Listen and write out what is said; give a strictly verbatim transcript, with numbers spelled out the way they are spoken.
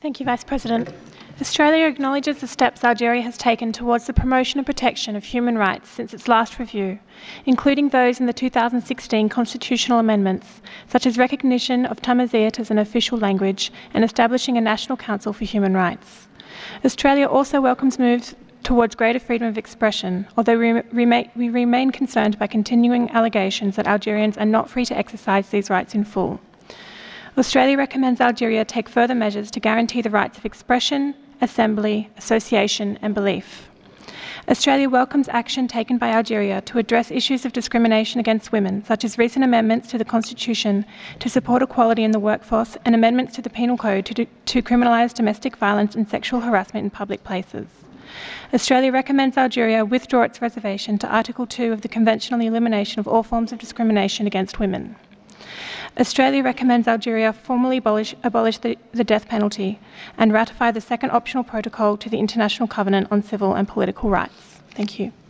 Thank you, Vice President. Australia acknowledges the steps Algeria has taken towards the promotion and protection of human rights since its last review, including those in the two thousand sixteen constitutional amendments, such as recognition of Tamazight as an official language and establishing a National Council for Human Rights. Australia also welcomes moves towards greater freedom of expression, although we, remain, we remain concerned by continuing allegations that Algerians are not free to exercise these rights in full. Australia recommends Algeria take further measures to guarantee the rights of expression, assembly, association and belief. Australia welcomes action taken by Algeria to address issues of discrimination against women, such as recent amendments to the Constitution to support equality in the workforce and amendments to the Penal Code to, to criminalise domestic violence and sexual harassment in public places. Australia recommends Algeria withdraw its reservation to Article two of the Convention on the Elimination of All Forms of Discrimination against Women. Australia recommends Algeria formally abolish, abolish the, the death penalty and ratify the second optional protocol to the International Covenant on Civil and Political Rights. Thank you.